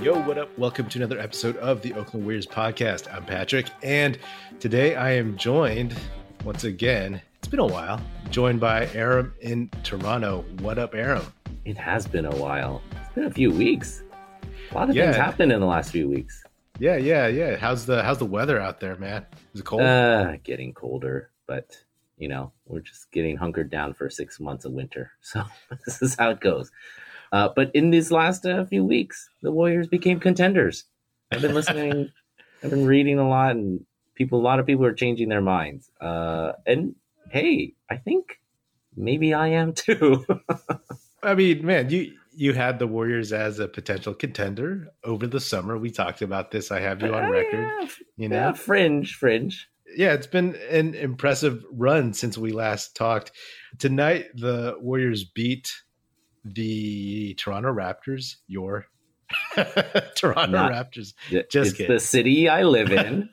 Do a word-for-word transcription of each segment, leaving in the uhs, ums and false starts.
Yo, what up? Welcome to another episode of the Oakland Warriors podcast. I'm Patrick, and today I am joined, once again, it's been a while, joined by Aram in Toronto. What up, Aram? It has been a while. It's been a few weeks. A lot of yeah. things happened in the last few weeks. Yeah, yeah, yeah. How's the how's the weather out there, man? Is it cold? Uh, getting colder, but, you know, we're just getting hunkered down for six months of winter. So this is how it goes. Uh, but in these last uh, few weeks, the Warriors became contenders. I've been listening, I've been reading a lot, and people, a lot of people are changing their minds. Uh, and hey, I think maybe I am too. I mean, man, you you had the Warriors as a potential contender over the summer. We talked about this. I have you on record. Uh, yeah, you know, yeah, fringe, fringe. Yeah, it's been an impressive run since we last talked. Tonight, the Warriors beat the Toronto Raptors, your Toronto Not, Raptors. Just Just it's kidding. The city I live in.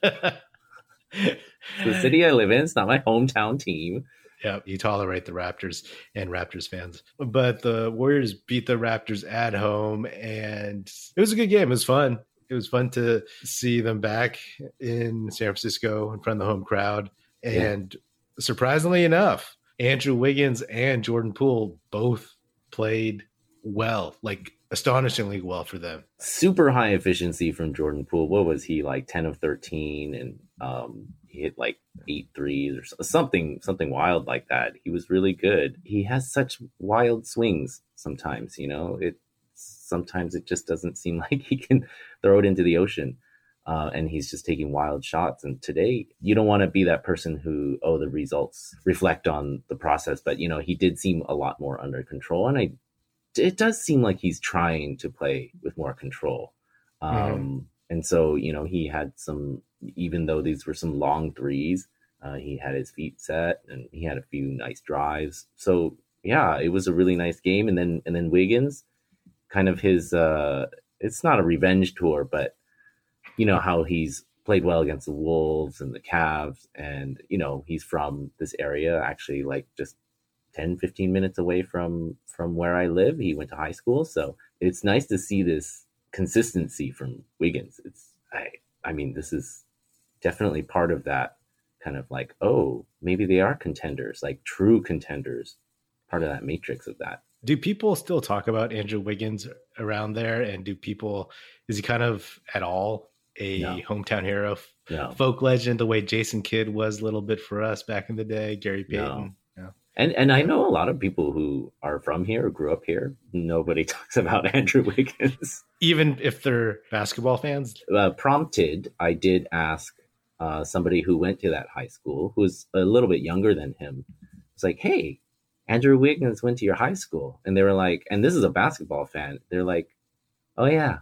The city I live in. It's not my hometown team. Yeah, you tolerate the Raptors and Raptors fans. But the Warriors beat the Raptors at home, and it was a good game. It was fun. It was fun to see them back in San Francisco in front of the home crowd. And yeah. surprisingly enough, Andrew Wiggins and Jordan Poole both played well, like astonishingly well for them. Super high efficiency from Jordan Poole. What was he, like ten of thirteen, and um, he hit like eight threes or something, something wild like that. He was really good. He has such wild swings sometimes, you know, it sometimes it just doesn't seem like he can throw it into the ocean. Uh, and he's just taking wild shots. And today, you don't want to be that person who, oh, the results reflect on the process. But, you know, he did seem a lot more under control. And I, it does seem like he's trying to play with more control. Um, mm-hmm. And so, you know, he had some, even though these were some long threes, uh, he had his feet set and he had a few nice drives. So, yeah, it was a really nice game. And then, and then Wiggins, kind of his, uh, it's not a revenge tour, but you know, how he's played well against the Wolves and the Cavs. And, you know, he's from this area, actually like just ten, fifteen minutes away from, from where I live. He went to high school. So it's nice to see this consistency from Wiggins. It's, I, I mean, this is definitely part of that kind of like, oh, maybe they are contenders, like true contenders, part of that matrix of that. Do people still talk about Andrew Wiggins around there? And do people, is he kind of at all a no. hometown hero, no. folk legend, the way Jason Kidd was a little bit for us back in the day, Gary Payton? No. No. And and I know a lot of people who are from here, grew up here. Nobody talks about Andrew Wiggins. Even if they're basketball fans? Uh, prompted, I did ask uh, somebody who went to that high school, who's a little bit younger than him. It's like, hey, Andrew Wiggins went to your high school. And they were like, and this is a basketball fan. They're like, oh, yeah.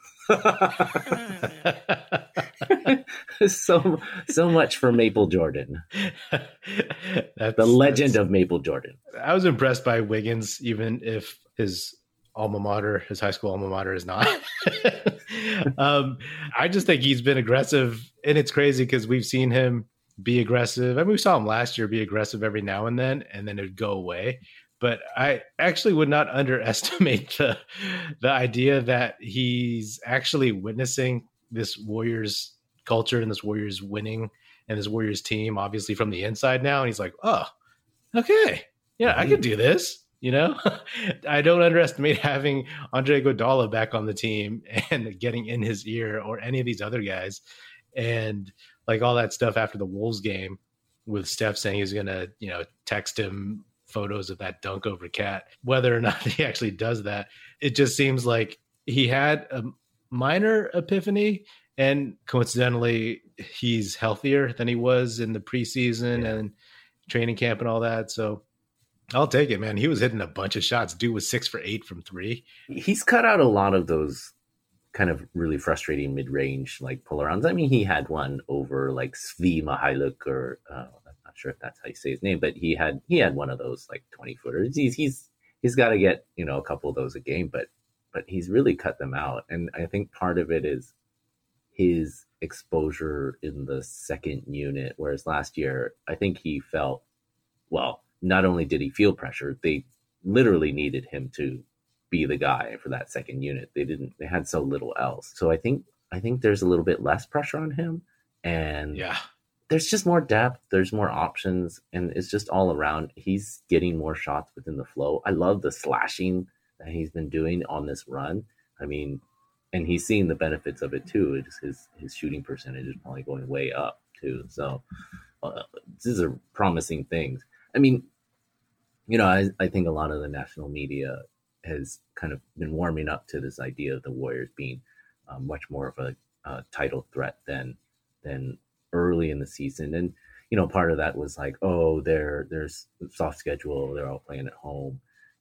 so so much for Maple Jordan. That's, the legend of Maple Jordan. I was impressed by Wiggins, even if his alma mater, his high school alma mater is not. um, I just think he's been aggressive, and it's crazy because we've seen him be aggressive. I mean, we saw him last year be aggressive every now and then, and then it'd go away. But I actually would not underestimate the the idea that he's actually witnessing this Warriors culture and this Warriors winning and this Warriors team, obviously from the inside now. And he's like, oh, okay, yeah, mm-hmm. I could do this. You know, I don't underestimate having Andre Iguodala back on the team and getting in his ear, or any of these other guys. And like all that stuff after the Wolves game with Steph saying he's going to, you know, text him photos of that dunk over Cat. Whether or not he actually does that, it just seems like he had a minor epiphany, and coincidentally he's healthier than he was in the preseason yeah. and training camp and all that. So I'll take it, man. He was hitting a bunch of shots. Dude was six for eight from three. He's cut out a lot of those kind of really frustrating mid-range like pull-arounds. I mean, he had one over like Svi Mihailuk, or uh, sure if that's how you say his name, but he had he had one of those like twenty footers. He's he's he's got to get, you know, a couple of those a game, but but he's really cut them out. And I think part of it is his exposure in the second unit, whereas last year I think he felt, well, not only did he feel pressure, they literally needed him to be the guy for that second unit. They didn't. They had so little else. So I think I think there's a little bit less pressure on him, and yeah, there's just more depth. There's more options, and it's just all around. He's getting more shots within the flow. I love the slashing that he's been doing on this run. I mean, and he's seeing the benefits of it too. It's his his shooting percentage is probably going way up too. So uh, these are promising things. I mean, you know, I, I think a lot of the national media has kind of been warming up to this idea of the Warriors being uh, much more of a, a title threat than than early in the season. And, you know, part of that was like, oh, they're there's soft schedule, they're all playing at home.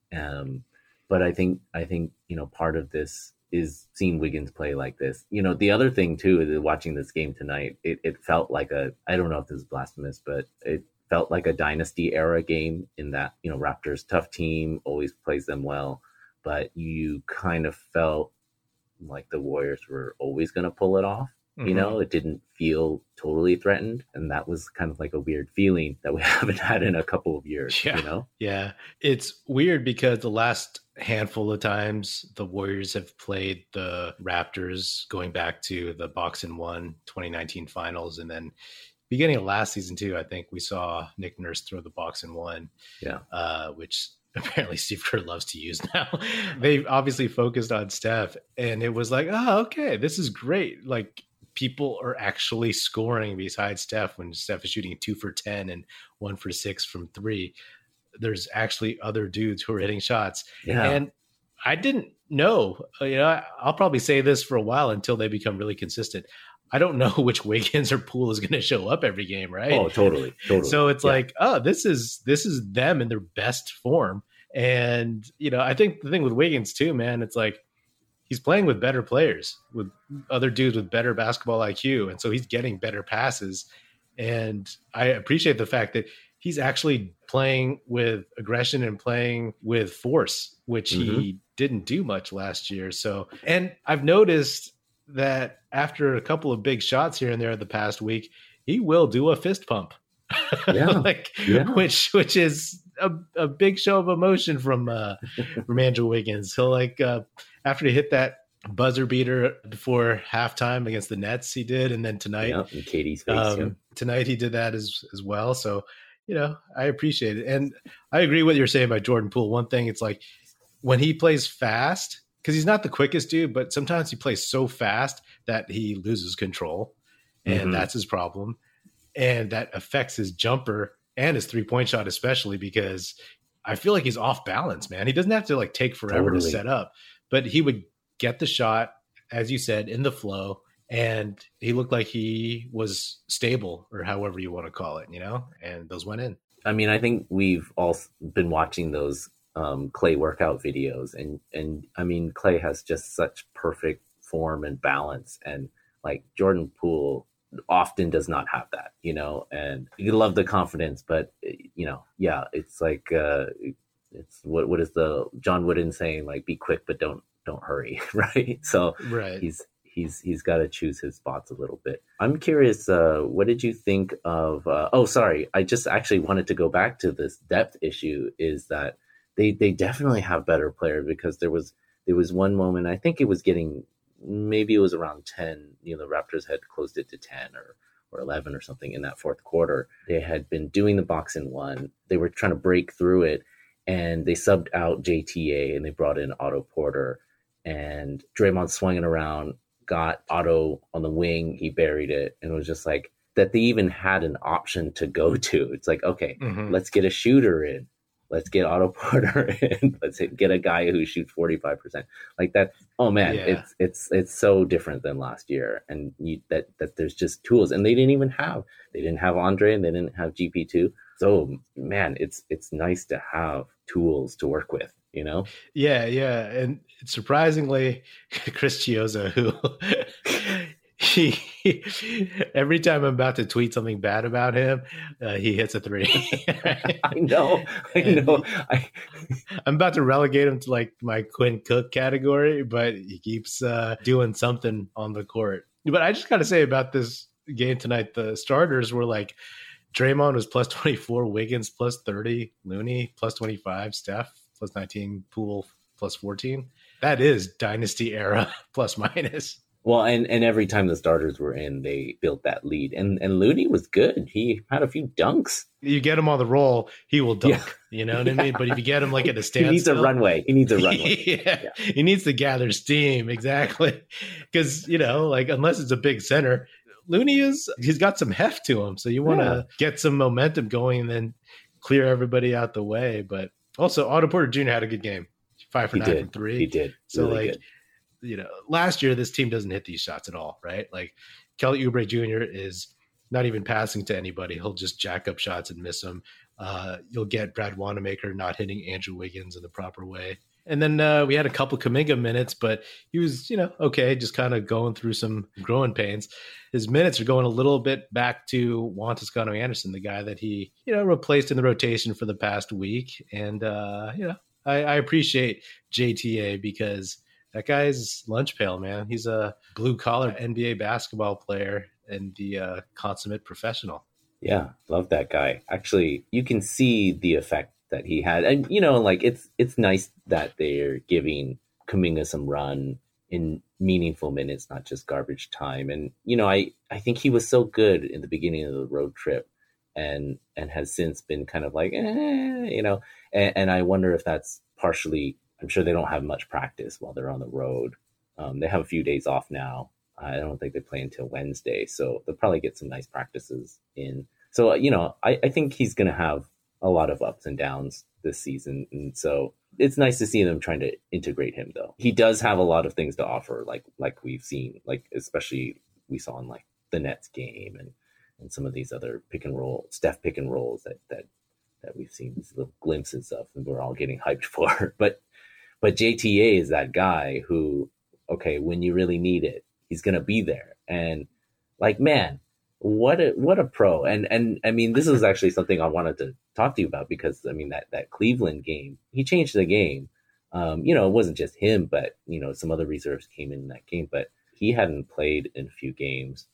Um, but I think I think, you know, part of this is seeing Wiggins play like this. You know, the other thing too is watching this game tonight, it, it felt like a, I don't know if this is blasphemous, but it felt like a dynasty era game in that, you know, Raptors tough team, always plays them well, but you kind of felt like the Warriors were always going to pull it off. Mm-hmm. You know, it didn't feel totally threatened. And that was kind of like a weird feeling that we haven't had in a couple of years, yeah. you know? Yeah. It's weird because the last handful of times the Warriors have played the Raptors going back to the box and one twenty nineteen finals. And then beginning of last season too, I think we saw Nick Nurse throw the box and one, yeah, uh, which apparently Steve Kerr loves to use now. They obviously focused on Steph, and it was like, oh, okay, this is great. Like, people are actually scoring besides Steph when Steph is shooting two for ten and one for six from three. There's actually other dudes who are hitting shots. Yeah. And I didn't know, you know, I'll probably say this for a while until they become really consistent. I don't know which Wiggins or Poole is going to show up every game, right? Oh, totally, totally. So it's yeah. like, oh, this is this is them in their best form. And, you know, I think the thing with Wiggins too, man, it's like he's playing with better players, with other dudes with better basketball I Q. And so he's getting better passes. And I appreciate the fact that he's actually playing with aggression and playing with force, which mm-hmm. he didn't do much last year. So, and I've noticed that after a couple of big shots here and there the past week, he will do a fist pump, yeah. like yeah. which which is a, a big show of emotion from uh, from Andrew Wiggins. He'll like uh, after he hit that buzzer beater before halftime against the Nets, he did, and then tonight, yeah, in Katie's face, um, yeah. tonight he did that as as well. So, you know, I appreciate it, and I agree with what you're saying about Jordan Poole. One thing, it's like when he plays fast, because he's not the quickest dude, but sometimes he plays so fast that he loses control, and mm-hmm. that's his problem. And that affects his jumper and his three-point shot, especially because I feel like he's off balance, man. He doesn't have to like take forever totally. to set up, but he would get the shot, as you said, in the flow, and he looked like he was stable, or however you want to call it, you know, and those went in. I mean, I think we've all been watching those um, Clay workout videos, and, and I mean, Clay has just such perfect form and balance, and like Jordan Poole often does not have that, you know, and you love the confidence, but you know, yeah, it's like, uh, it's what, what is the John Wooden saying, like, be quick, but don't, don't hurry. Right. So right. he's, he's, he's got to choose his spots a little bit. I'm curious, uh, what did you think of, uh, oh, sorry. I just actually wanted to go back to this depth issue, is that they, they definitely have better players, because there was, there was one moment, I think it was getting, maybe it was around ten, you know, the Raptors had closed it to ten or, or eleven or something in that fourth quarter. They had been doing the box and one. They were trying to break through it, and they subbed out J T A and they brought in Otto Porter, and Draymond swung it around, got Otto on the wing. He buried it, and it was just like that. They even had an option to go to. It's like, okay, mm-hmm. let's get a shooter in. Let's get Otto Porter in. Let's get a guy who shoots forty-five percent like that. Oh man, yeah. it's it's it's so different than last year, and you, that that there's just tools, and they didn't even have they didn't have Andre, and they didn't have G P two. So man, it's it's nice to have tools to work with, you know. Yeah, yeah, and surprisingly, Chris Chiozza, who. He, every time I'm about to tweet something bad about him, uh, he hits a three. I know, I know. I, I'm about to relegate him to like my Quinn Cook category, but he keeps uh, doing something on the court. But I just got to say about this game tonight, the starters were like Draymond was plus twenty-four, Wiggins plus thirty, Looney plus twenty-five, Steph plus nineteen, Poole plus fourteen. That is dynasty era plus minus. Well, and, and every time the starters were in, they built that lead. And and Looney was good. He had a few dunks. You get him on the roll, he will dunk. Yeah. You know what yeah. I mean? But if you get him like at a standstill, he needs a runway. He needs a runway. yeah. yeah, he needs to gather steam. Exactly, because you know, like unless it's a big center, Looney is he's got some heft to him. So you want to yeah. get some momentum going and then clear everybody out the way. But also, Otto Porter Junior had a good game, five for he nine did. from three. He did. So really like. Good. You know, last year this team doesn't hit these shots at all, right? Like Kelly Oubre Junior is not even passing to anybody. He'll just jack up shots and miss them. Uh, you'll get Brad Wanamaker not hitting Andrew Wiggins in the proper way. And then uh, we had a couple Kuminga minutes, but he was, you know, okay, just kind of going through some growing pains. His minutes are going a little bit back to Juan Toscano Anderson, the guy that he, you know, replaced in the rotation for the past week. And, uh, you know, I, I appreciate J T A because that guy's lunch pail, man. He's a blue-collar N B A basketball player and the uh, consummate professional. Yeah, love that guy. Actually, you can see the effect that he had. And, you know, like it's it's nice that they're giving Kuminga some run in meaningful minutes, not just garbage time. And, you know, I, I think he was so good in the beginning of the road trip and and has since been kind of like, eh, you know, and, and I wonder if that's partially – I'm sure they don't have much practice while they're on the road. Um, they have a few days off now. I don't think they play until Wednesday, so they'll probably get some nice practices in. So, you know, I, I think he's going to have a lot of ups and downs this season. And so it's nice to see them trying to integrate him, though. He does have a lot of things to offer, like like we've seen, like especially we saw in like the Nets game and, and some of these other pick and roll, Steph pick and rolls that that that we've seen these little glimpses of and we're all getting hyped for. But But J T A is that guy who, okay, when you really need it, he's going to be there. And like, man, what a, what a pro. And, and I mean, this is actually something I wanted to talk to you about because I mean, that, that Cleveland game, he changed the game. Um, you know, it wasn't just him, but you know, some other reserves came in that game, but he hadn't played in a few games.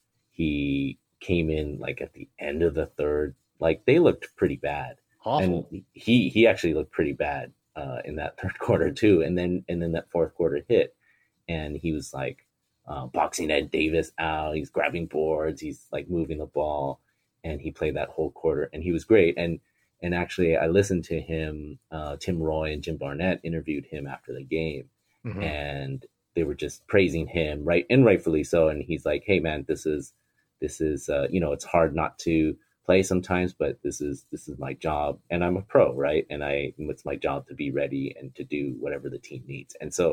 He came in like at the end of the third, like they looked pretty bad. Awful. And he, he actually looked pretty bad. Uh, in that third quarter too, and then and then that fourth quarter hit, and he was like uh, boxing Ed Davis out. He's grabbing boards. He's like moving the ball, and he played that whole quarter, and he was great. And and actually, I listened to him. Uh, Tim Roy and Jim Barnett interviewed him after the game, mm-hmm. and they were just praising him, right, and rightfully so. And he's like, "Hey, man, this is this is uh, you know, it's hard not to play sometimes, but this is this is my job and I'm a pro, right? And I it's my job to be ready and to do whatever the team needs." And so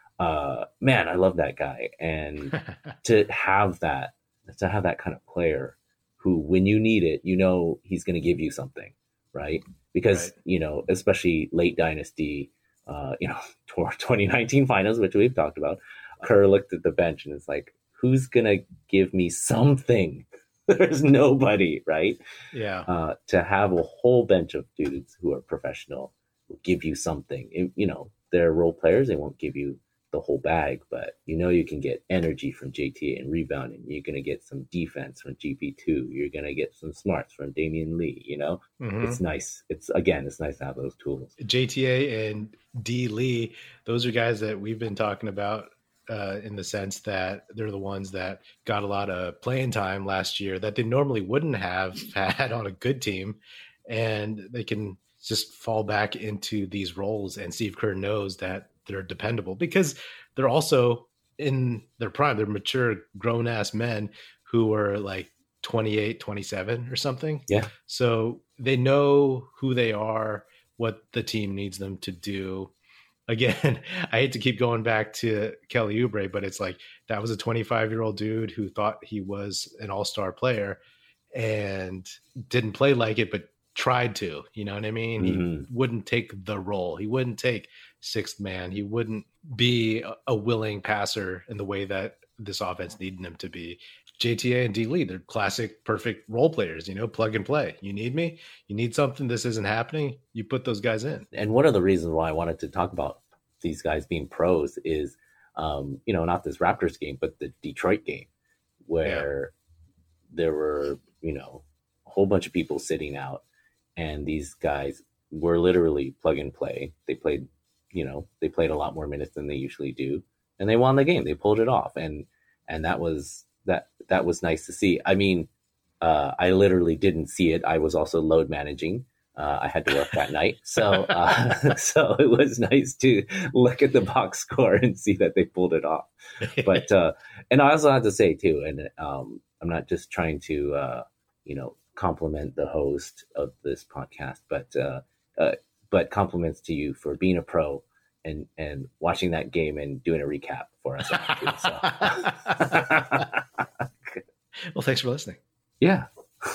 uh man, I love that guy. And to have that to have that kind of player who when you need it, you know he's going to give you something, right? Because right. you know, especially late dynasty, uh you know, twenty nineteen finals, which we've talked about, Kerr looked at the bench and it's like, who's going to give me something? There's nobody, right? Yeah. Uh, to have a whole bench of dudes who are professional will give you something. It, you know, they're role players. They won't give you the whole bag, but you know you can get energy from J T A and rebounding. You're going to get some defense from G P two. You're going to get some smarts from Damian Lee, you know? Mm-hmm. It's nice. It's, again, it's nice to have those tools. J T A and D. Lee, those are guys that we've been talking about Uh, in the sense that they're the ones that got a lot of playing time last year that they normally wouldn't have had on a good team. And they can just fall back into these roles. And Steve Kerr knows that they're dependable because they're also in their prime. They're mature, grown ass men who are like twenty-eight, twenty-seven or something. Yeah. So they know who they are, what the team needs them to do. Again, I hate to keep going back to Kelly Oubre, but it's like that was a twenty-five-year-old dude who thought he was an all-star player and didn't play like it, but tried to. You know what I mean? Mm-hmm. He wouldn't take the role. He wouldn't take sixth man. He wouldn't be a willing passer in the way that this offense needed him to be. J T A and D. Lee, they're classic, perfect role players, you know, plug and play. You need me, you need something, this isn't happening, you put those guys in. And one of the reasons why I wanted to talk about these guys being pros is, um, you know, not this Raptors game, but the Detroit game where yeah. there were, you know, a whole bunch of people sitting out and these guys were literally plug and play. They played you know, they played a lot more minutes than they usually do, and they won the game. They pulled it off, and and that was that that was nice to see. I mean, uh, I literally didn't see it. I was also load managing. Uh, I had to work that night, so uh, so it was nice to look at the box score and see that they pulled it off. But uh, and I also have to say too, and um, I'm not just trying to uh, you know compliment the host of this podcast, but uh, uh, but compliments to you for being a pro and and watching that game and doing a recap for us. Too, so. Well, thanks for listening. Yeah.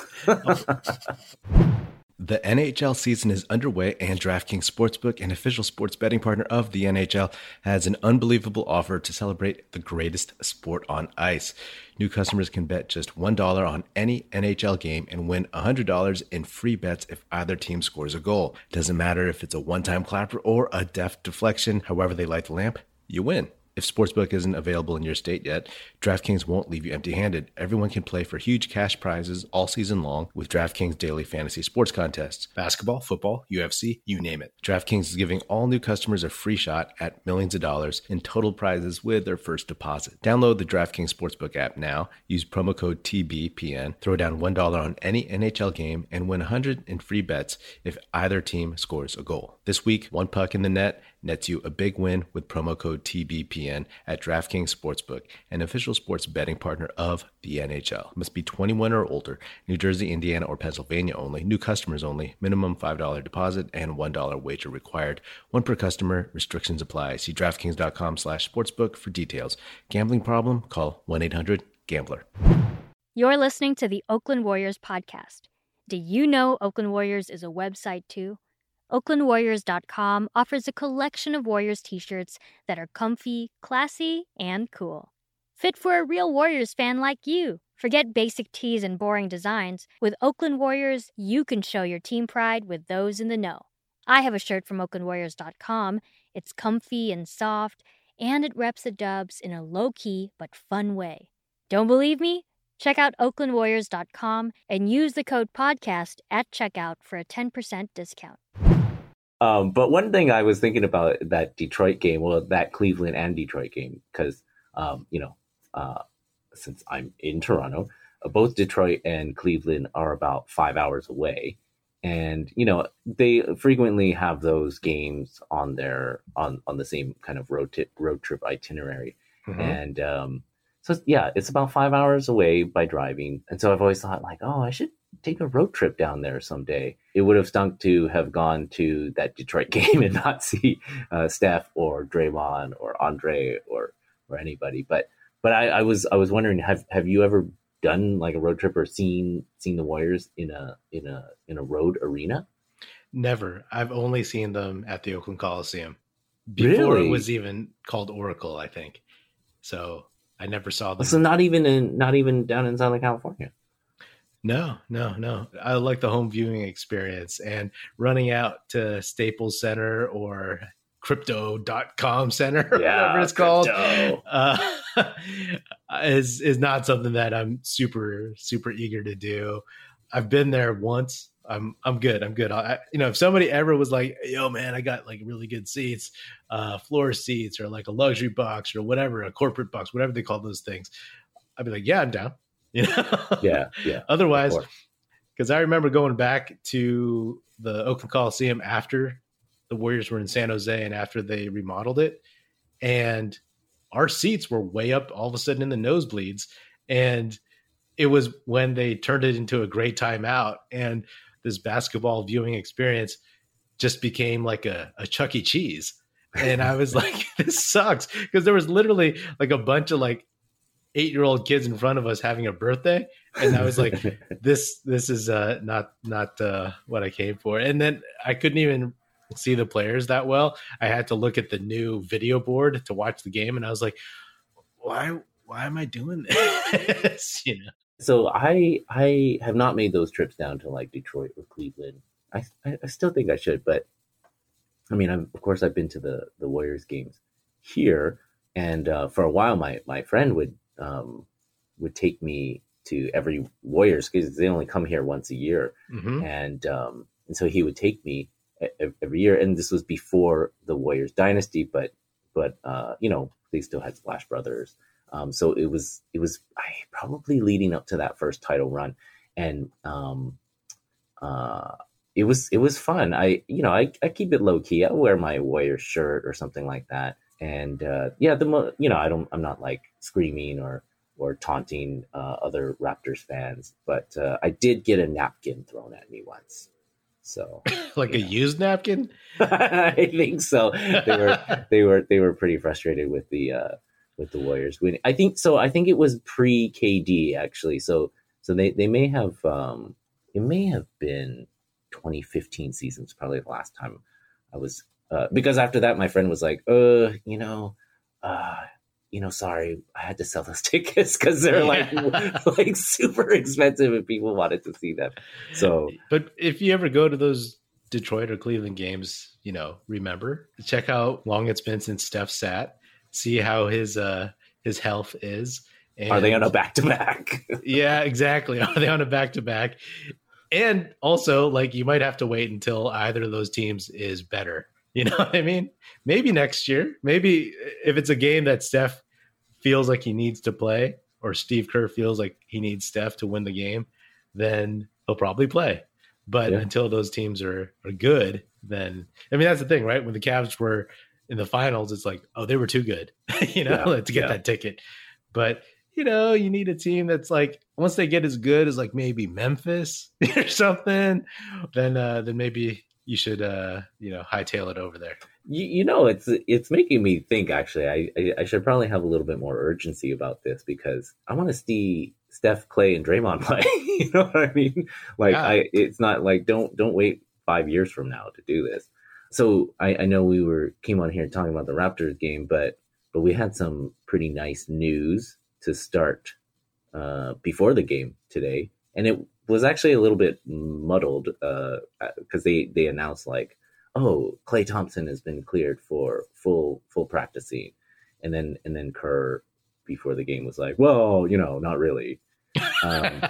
The N H L season is underway, and DraftKings Sportsbook, an official sports betting partner of the N H L, has an unbelievable offer to celebrate the greatest sport on ice. New customers can bet just one dollar on any N H L game and win one hundred dollars in free bets if either team scores a goal. Doesn't matter if it's a one-time clapper or a deft deflection, however they light the lamp, you win. If Sportsbook isn't available in your state yet, DraftKings won't leave you empty-handed. Everyone can play for huge cash prizes all season long with DraftKings daily fantasy sports contests. Basketball, football, U F C, you name it. DraftKings is giving all new customers a free shot at millions of dollars in total prizes with their first deposit. Download the DraftKings Sportsbook app now, use promo code T B P N, throw down one dollar on any N H L game, and win one hundred dollars in free bets if either team scores a goal. This week, one puck in the net nets you a big win with promo code T B P N at DraftKings Sportsbook, an official sports betting partner of the N H L. Must be twenty-one or older. New Jersey, Indiana, or Pennsylvania only. New customers only. Minimum five dollars deposit and one dollar wager required. One per customer. Restrictions apply. See DraftKings.com slash sportsbook for details. Gambling problem? Call one eight hundred gambler. You're listening to the Oakland Warriors podcast. Do you know Oakland Warriors is a website too? Oakland Warriors dot com offers a collection of Warriors t-shirts that are comfy, classy, and cool. Fit for a real Warriors fan like you. Forget basic tees and boring designs. With Oakland Warriors, you can show your team pride with those in the know. I have a shirt from Oakland Warriors dot com. It's comfy and soft, and it reps the Dubs in a low-key but fun way. Don't believe me? Check out Oakland Warriors dot com and use the code podcast at checkout for a ten percent discount. Um, but one thing I was thinking about that Detroit game, well, that Cleveland and Detroit game, because, um, you know, uh, since I'm in Toronto, uh, both Detroit and Cleveland are about five hours away. And, you know, they frequently have those games on their on, on the same kind of road, t- road trip itinerary. Mm-hmm. And um, so, yeah, it's about five hours away by driving. And so I've always thought like, oh, I should take a road trip down there someday. It would have stunk to have gone to that Detroit game and not see uh, Steph or Draymond or Andre or or anybody. But but I, I was I was wondering, have have you ever done like a road trip or seen seen the Warriors in a in a in a road arena? Never. I've only seen them at the Oakland Coliseum before really? It was even called Oracle, I think. So I never saw them. So not even in not even down in Southern California. No, no, no. I like the home viewing experience, and running out to Staples Center or crypto dot com center, yeah, whatever it's called, uh, is, is not something that I'm super, super eager to do. I've been there once. I'm, I'm good. I'm good. I, you know, if somebody ever was like, yo, man, I got like really good seats, uh, floor seats or like a luxury box or whatever, a corporate box, whatever they call those things, I'd be like, yeah, I'm down. You know? Yeah, yeah. Otherwise, because I remember going back to the Oakland Coliseum after the Warriors were in San Jose and after they remodeled it, and our seats were way up all of a sudden in the nosebleeds. And it was when they turned it into a great timeout, and this basketball viewing experience just became like a, a Chuck E. Cheese. And I was like, this sucks, because there was literally like a bunch of like eight-year-old kids in front of us having a birthday, and I was like, "This, this is uh, not not uh, what I came for." And then I couldn't even see the players that well. I had to look at the new video board to watch the game, and I was like, "Why? Why am I doing this?" You know. So I I have not made those trips down to like Detroit or Cleveland. I I, I still think I should, but I mean, I'm, of course, I've been to the the Warriors games here, and uh, for a while, my my friend would. Um, would take me to every Warriors because they only come here once a year, mm-hmm. and um, and so he would take me, every year. And this was before the Warriors dynasty, but but uh, you know, they still had Splash Brothers. Um, so it was it was I, probably leading up to that first title run, and um, uh, it was it was fun. I you know I, I keep it low key. I wear my Warriors shirt or something like that, and uh, yeah, the mo- you know I don't I'm not like screaming or or taunting uh, other Raptors fans, but uh, I did get a napkin thrown at me once. So like a know. used napkin? I think so. They were they were they were pretty frustrated with the uh, with the Warriors winning. I think so. I think it was pre K D actually. So so they, they may have um, it may have been twenty fifteen seasons, probably the last time I was uh, because after that my friend was like, uh, you know, uh, you know, sorry, I had to sell those tickets because they're yeah. like like super expensive and people wanted to see them. So, but if you ever go to those Detroit or Cleveland games, you know, remember check how long it's been since Steph sat. See how his uh, his health is. And, are they on a back to back? Yeah, exactly. Are they on a back to back? And also, like, you might have to wait until either of those teams is better. You know what I mean? Maybe next year. Maybe if it's a game that Steph feels like he needs to play, or Steve Kerr feels like he needs Steph to win the game, then he'll probably play. But yeah. until those teams are, are good, then I mean that's the thing, right? When the Cavs were in the finals, it's like, oh, they were too good, you know, yeah, to get yeah. that ticket. But you know, you need a team that's like, once they get as good as like maybe Memphis or something, then uh, then maybe you should, uh, you know, hightail it over there. You, you know, it's it's making me think. Actually, I, I I should probably have a little bit more urgency about this because I want to see Steph, Clay, and Draymond play. You know what I mean? Like, yeah. I it's not like don't don't wait five years from now to do this. So I, I know we were came on here talking about the Raptors game, but but we had some pretty nice news to start uh, before the game today, and it was actually a little bit muddled because uh, they they announced like, oh, Klay Thompson has been cleared for full full practicing, and then and then Kerr before the game was like, well, you know, not really, um,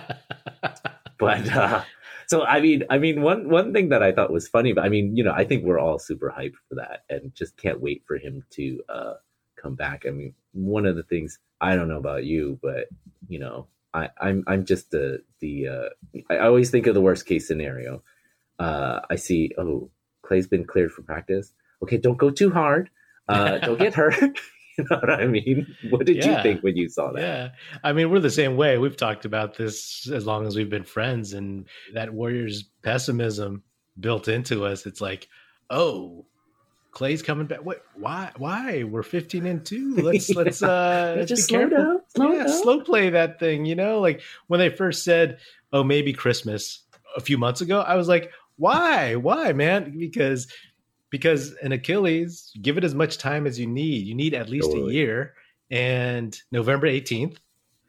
but. Uh, So I mean, I mean, one one thing that I thought was funny, but I mean, you know, I think we're all super hyped for that, and just can't wait for him to uh, come back. I mean, one of the things I don't know about you, but you know, I, I'm I'm just the the uh, I always think of the worst case scenario. Uh, I see, oh, Clay's been cleared for practice. Okay, don't go too hard. Uh, don't get hurt. You know what I mean? What did yeah. you think when you saw that? Yeah. I mean, we're the same way. We've talked about this as long as we've been friends, and that Warriors pessimism built into us. It's like, oh, Clay's coming back. What? Why? Why? We're fifteen and two. Let's, yeah. let's, uh, let's just be slow careful. down. Slow yeah, down. Slow play that thing, you know? Like when they first said, oh, maybe Christmas a few months ago, I was like, why? Why, man? Because Because an Achilles, give it as much time as you need. You need at least totally. a year. And November eighteenth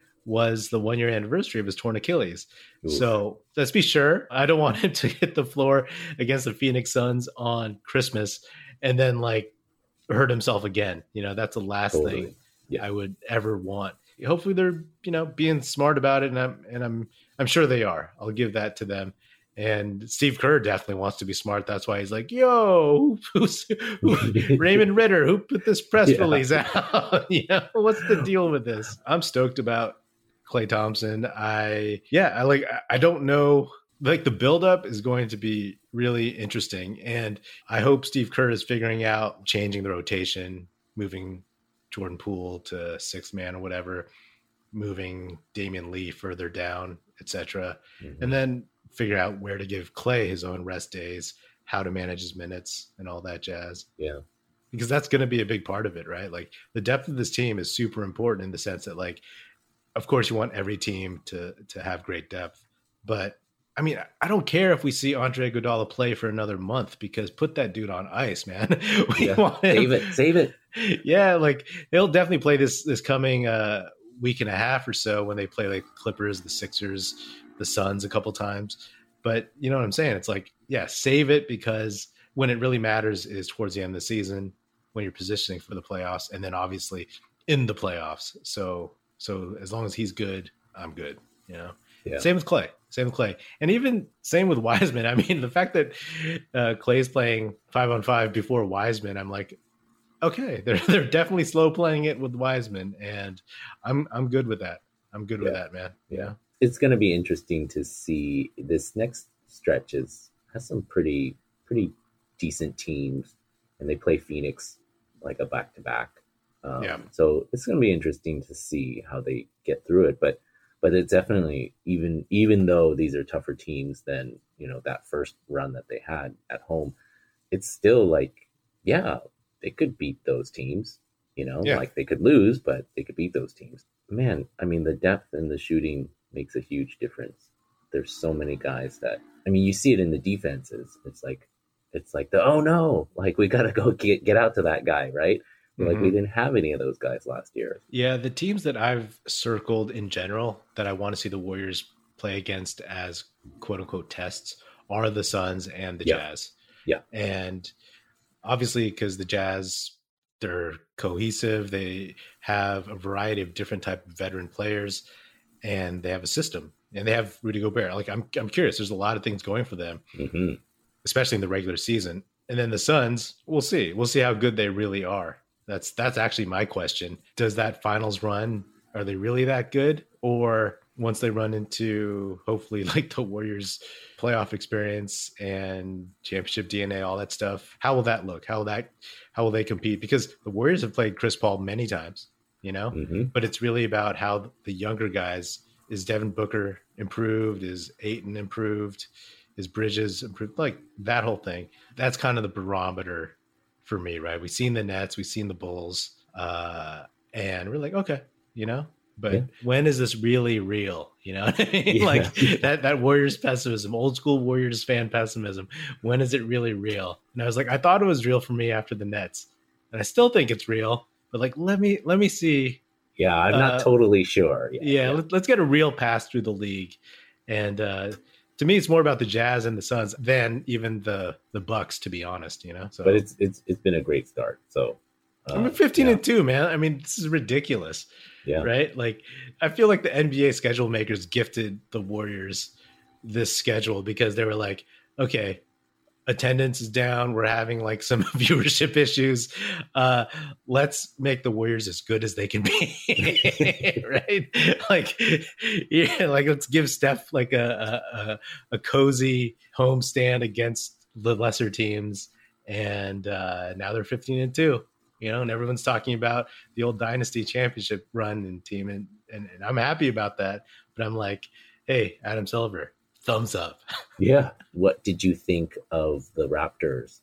was the one-year anniversary of his torn Achilles. Ooh. So let's be sure. I don't want him to hit the floor against the Phoenix Suns on Christmas and then, like, hurt himself again. You know, that's the last totally. thing yeah. I would ever want. Hopefully they're, you know, being smart about it, and I'm and I'm I'm sure they are. I'll give that to them. And Steve Kerr definitely wants to be smart. That's why he's like, yo, who's, who, Raymond Ritter, who put this press yeah. release out? You know, what's the deal with this? I'm stoked about Klay Thompson. I, yeah, I like, I don't know. Like the buildup is going to be really interesting. And I hope Steve Kerr is figuring out changing the rotation, moving Jordan Poole to sixth man or whatever, moving Damian Lee further down, et cetera. Mm-hmm. And then figure out where to give Klay his own rest days, how to manage his minutes and all that jazz. Yeah. Because that's going to be a big part of it, right? Like the depth of this team is super important in the sense that, like, of course you want every team to, to have great depth, but I mean, I don't care if we see Andre Iguodala play for another month, because put that dude on ice, man. We yeah. want him. Save it. Save it. Yeah. Like he'll definitely play this, this coming uh, week and a half or so when they play like the Clippers, the Sixers, the Suns a couple times. But you know what I'm saying? It's like, yeah, save it, because when it really matters is towards the end of the season when you're positioning for the playoffs, and then obviously in the playoffs. So, so as long as he's good, I'm good. You know, yeah. Same with Klay. Same with Clay. And even same with Wiseman. I mean, the fact that uh, Clay's playing five on five before Wiseman, I'm like, okay, they're they're definitely slow playing it with Wiseman, and I'm I'm good with that. I'm good yeah. with that, man. Yeah. yeah. It's going to be interesting to see. This next stretch is has some pretty pretty decent teams, and they play Phoenix like a back to back. Yeah. So it's going to be interesting to see how they get through it. But but it's definitely, even even though these are tougher teams than, you know, that first run that they had at home, it's still like, yeah, they could beat those teams. You know, yeah. like they could lose, but they could beat those teams. Man, I mean, the depth in the shooting makes a huge difference. There's so many guys that, I mean, you see it in the defenses. It's like, it's like the, oh no, like we got to go get, get out to that guy, right? Mm-hmm. Like we didn't have any of those guys last year. Yeah, the teams that I've circled in general that I want to see the Warriors play against as quote unquote tests are the Suns and the yeah. Jazz. Yeah. And obviously because the Jazz, they're cohesive. They have a variety of different type of veteran players, and they have a system, and they have Rudy Gobert. Like I'm, I'm curious. There's a lot of things going for them, mm-hmm. especially in the regular season. And then the Suns, we'll see. We'll see how good they really are. That's that's actually my question. Does that finals run, are they really that good? Or once they run into hopefully like the Warriors playoff experience and championship D N A, all that stuff, how will that look? How will that, how will they compete? Because the Warriors have played Chris Paul many times, you know, mm-hmm. but it's really about how the younger guys, is Devin Booker improved? Is Ayton improved? Is Bridges improved? Like that whole thing. That's kind of the barometer for me, right? We've seen the Nets, we've seen the Bulls, uh, and we're like, okay, you know, but yeah. when is this really real? You know what I mean? Yeah. Like that, that Warriors pessimism, old school Warriors fan pessimism. When is it really real? And I was like, I thought it was real for me after the Nets, and I still think it's real, but like, let me, let me see. Yeah. I'm not uh, totally sure. Yeah. yeah, yeah. Let, let's get a real pass through the league. And, uh, to me, it's more about the Jazz and the Suns than even the the Bucks, to be honest. You know, so but it's it's it's been a great start. So uh, I mean, fifteen yeah. and two, man. I mean, this is ridiculous. Yeah, right. Like, I feel like the N B A schedule makers gifted the Warriors this schedule because they were like, okay, attendance is down. We're having like some viewership issues. Uh, let's make the Warriors as good as they can be. Right. Like, yeah, like let's give Steph like a, a, a cozy homestand against the lesser teams. And uh, now they're fifteen and two, you know, and everyone's talking about the old dynasty championship run and team. And, and, and I'm happy about that, but I'm like, hey, Adam Silver, thumbs up. Yeah. What did you think of the Raptors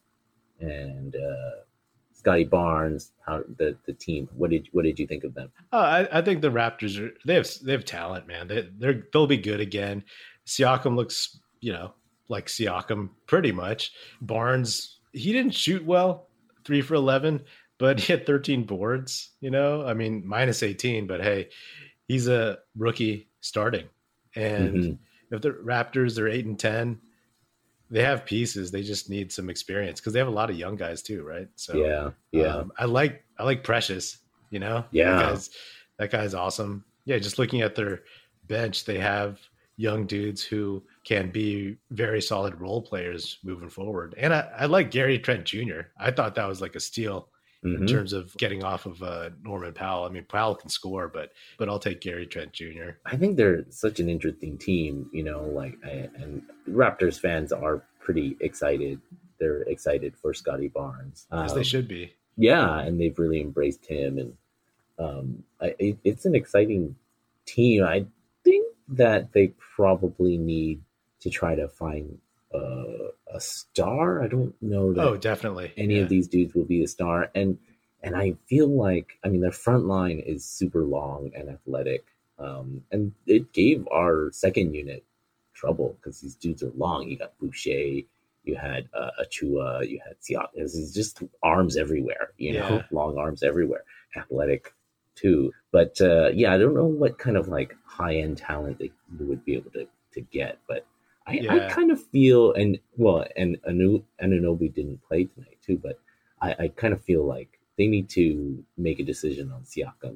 and uh, Scotty Barnes? How the, the team? What did what did you think of them? Oh, I, I think the Raptors are they have they have talent, man. They they're they'll be good again. Siakam looks, you know, like Siakam pretty much. Barnes, he didn't shoot well, three for eleven, but he had thirteen boards. You know, I mean, minus eighteen, but hey, he's a rookie starting, and. Mm-hmm. If the Raptors, they're eight and ten, they have pieces. They just need some experience because they have a lot of young guys too, right? So yeah, yeah. Um, I like I like Precious. You know, yeah, that guy's, that guy's awesome. Yeah, just looking at their bench, they have young dudes who can be very solid role players moving forward. And I, I like Gary Trent Junior I thought that was like a steal. Mm-hmm. In terms of getting off of uh, Norman Powell. I mean, Powell can score, but but I'll take Gary Trent Junior I think they're such an interesting team, you know, like, I, and Raptors fans are pretty excited. They're excited for Scotty Barnes. As um, they should be. Yeah, and they've really embraced him. And um, I, it, it's an exciting team. I think that they probably need to try to find Uh, a star. I don't know that oh definitely any yeah. of these dudes will be a star, and and I feel like, I mean, their front line is super long and athletic, um, and it gave our second unit trouble because these dudes are long. You got Boucher, you had uh, Achua, you had Siakam. It's just arms everywhere, you know, yeah. long arms everywhere, athletic too. But uh, yeah, I don't know what kind of like high end talent they would be able to to get, but. I, yeah. I kind of feel, and well, and Anu, Anunoby didn't play tonight too, but I, I kind of feel like they need to make a decision on Siakam and,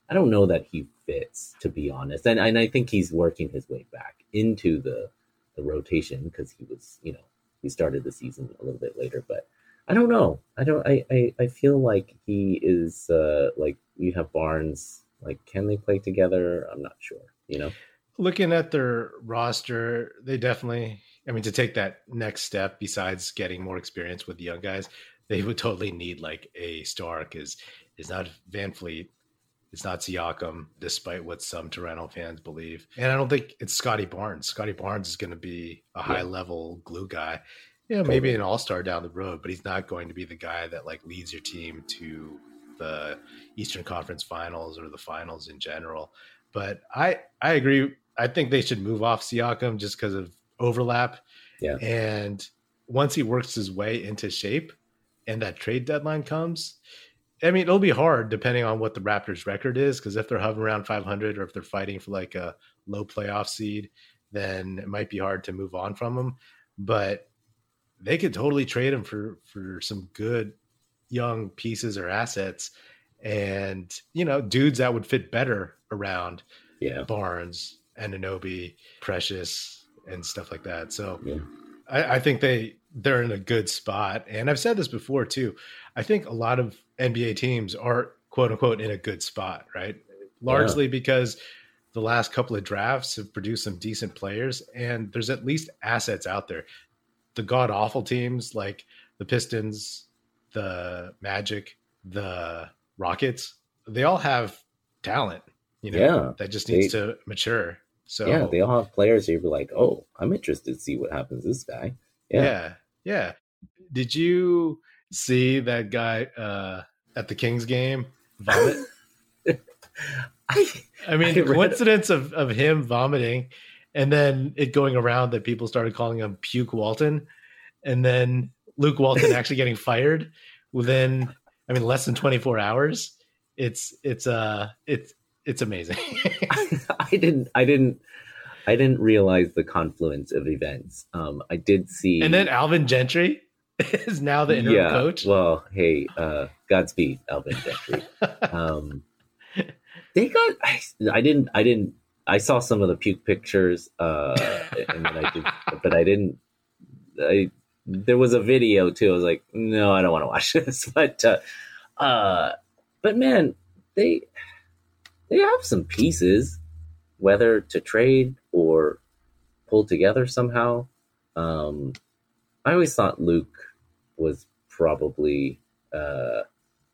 I don't know that he fits, to be honest. And and I think he's working his way back into the the rotation because he was, you know, he started the season a little bit later. But I don't know. I don't. I I, I feel like he is uh, like you have Barnes. Like, can they play together? I'm not sure. You know, looking at their roster, they definitely. I mean, to take that next step, besides getting more experience with the young guys, they would totally need like a star. Because it's not Van Fleet. It's not Siakam, despite what some Toronto fans believe. And I don't think it's Scotty Barnes. Scotty Barnes is going to be a yeah. high-level glue guy. Yeah, totally. Maybe an all-star down the road, but he's not going to be the guy that like leads your team to the Eastern Conference Finals or the finals in general. But I I agree. I think they should move off Siakam just because of overlap. Yeah. And once he works his way into shape and that trade deadline comes – I mean, it'll be hard depending on what the Raptors' record is, because if they're hovering around five hundred or if they're fighting for like a low playoff seed, then it might be hard to move on from them. But they could totally trade him for, for some good young pieces or assets and, you know, dudes that would fit better around yeah. Barnes, Anunoby, Precious, and stuff like that. So yeah. I, I think they, they're in a good spot. And I've said this before too. I think a lot of N B A teams are quote unquote in a good spot, right? Largely yeah. because the last couple of drafts have produced some decent players and there's at least assets out there. The god awful teams like the Pistons, the Magic, the Rockets, they all have talent, you know, yeah, that just needs they, to mature. So yeah, they all have players who you're like, oh, I'm interested to see what happens to this guy. Yeah. Yeah. Yeah. Did you see that guy uh, at the Kings game vomit? I, I mean, the coincidence of, of him vomiting and then it going around that people started calling him Puke Walton and then Luke Walton actually getting fired within, I mean, less than twenty-four hours. It's, it's, uh, it's, it's amazing. I, I didn't, I didn't, I didn't realize the confluence of events. Um, I did see. And then Alvin Gentry is now the interim yeah, coach. Well, hey, uh, Godspeed, Alvin Gentry. um, they got. I, I didn't. I didn't. I saw some of the puke pictures, uh, and then I did, but I didn't. I there was a video too. I was like, no, I don't want to watch this. But, uh, uh, but man, they they have some pieces, whether to trade or pull together somehow. Um, I always thought Luke was probably uh,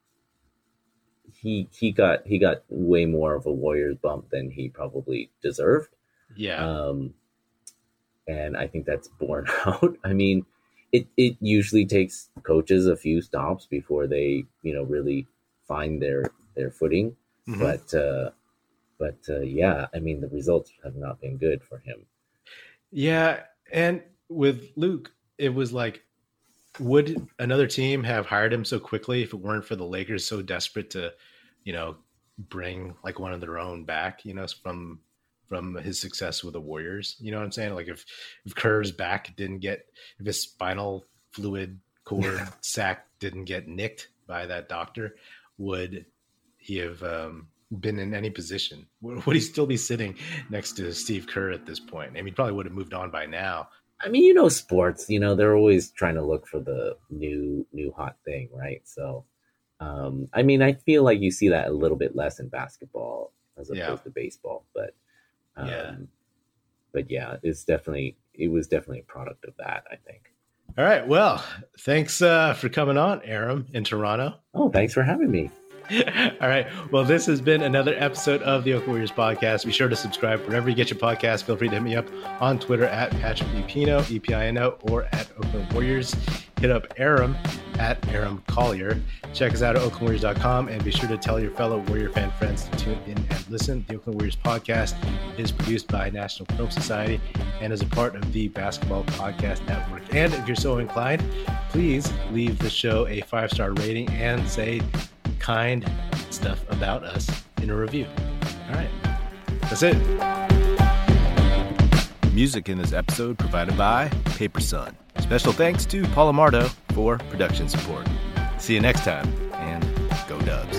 he he got he got way more of a Warriors bump than he probably deserved. Yeah, um, and I think that's borne out. I mean, it it usually takes coaches a few stops before they you know really find their their footing. Mm-hmm. But uh, but uh, yeah, I mean the results have not been good for him. Yeah, and with Luke, it was like, would another team have hired him so quickly if it weren't for the Lakers so desperate to, you know, bring like one of their own back, you know, from from his success with the Warriors? You know what I'm saying? Like if, if Kerr's back didn't get, if his spinal fluid cord sac didn't get nicked by that doctor, would he have um, been in any position? Would he still be sitting next to Steve Kerr at this point? I mean, he probably would have moved on by now. I mean, you know, sports, you know, they're always trying to look for the new, new hot thing, right? So, um, I mean, I feel like you see that a little bit less in basketball as opposed yeah. to baseball, but, um, yeah. but yeah, it's definitely, it was definitely a product of that, I think. All right. Well, thanks uh, for coming on, Aram, in Toronto. Oh, thanks for having me. All right. Well, this has been another episode of the Oakland Warriors podcast. Be sure to subscribe wherever you get your podcast. Feel free to hit me up on Twitter at Patrick Epino, E P I N O, or at Oakland Warriors. Hit up Aram at Aram Collier. Check us out at oakland warriors dot com and be sure to tell your fellow Warrior fan friends to tune in and listen. The Oakland Warriors podcast is produced by National Film Society and is a part of the Basketball Podcast Network. And if you're so inclined, please leave the show a five-star rating and say kind stuff about us in a review. All right. That's it. Music in this episode provided by Paper Sun. Special thanks to Paul Amardo for production support. See you next time, and go Dubs.